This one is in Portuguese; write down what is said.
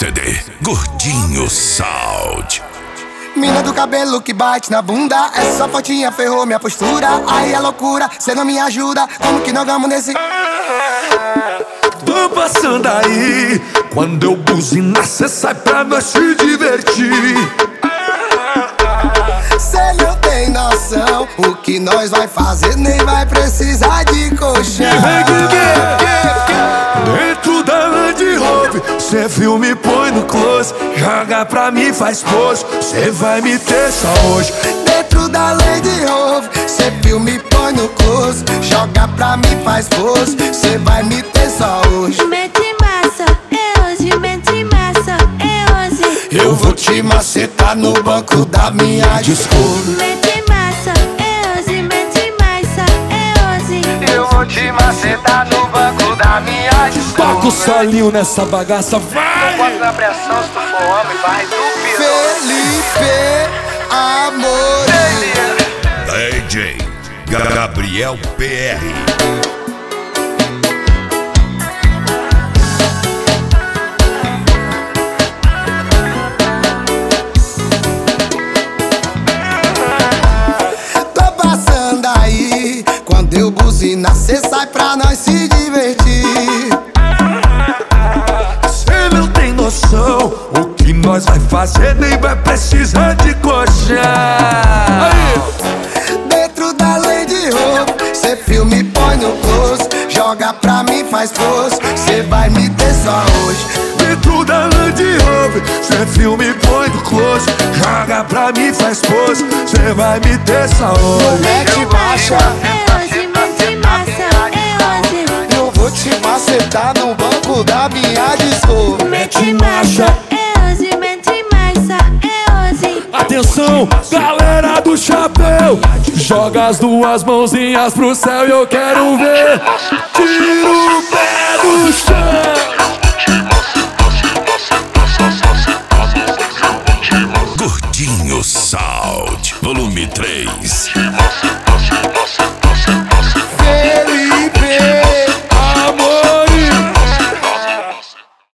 CD Gordinho Sound. Mina do cabelo que bate na bunda, essa fotinha ferrou minha postura. Aí é loucura, cê não me ajuda, como que não vamos nesse... Tô passando aí, quando eu buzinar cê sai pra nós se divertir. Cê não tem noção, o que nós vai fazer nem vai precisar de colchão. Dentro da Land Rover, cê filme põe no close, joga pra mim faz pose, cê vai me ter só hoje. Dentro da Land Rover, cê filme põe no close, joga pra mim faz pose, cê vai me ter só hoje. Mete massa, é hoje, mete massa, é hoje. Eu vou te macetar no banco da minha Discovery. Mete massa, é hoje, mete massa, é hoje. Eu vou te macetar no banco da minha Discovery. Toca o solinho nessa bagaça, vai! Bota na pressão, se tu for homem, vai do Felipe Amor. DJ Gabriel PR. Quando eu buzinar, cê sai pra nós se divertir. Cê não tem noção, o que nós vai fazer nem vai precisar de colchão. Dentro da Land Rover, cê filme põe no close, joga pra mim faz pose, cê vai me ter só hoje. Dentro da Land Rover, cê filme põe no close, joga pra mim faz pose, cê vai me ter só hoje. Mete marcha, É hoje, mete massa, é hoje. eu vou te macetar no banco da minha Discovery. Mete marcha, é hoje, mete massa, é hoje. Atenção, galera do chapéu, joga as duas mãozinhas pro céu e eu quero ver. Tira o pé do chão. Gordinho Sound, volume 3.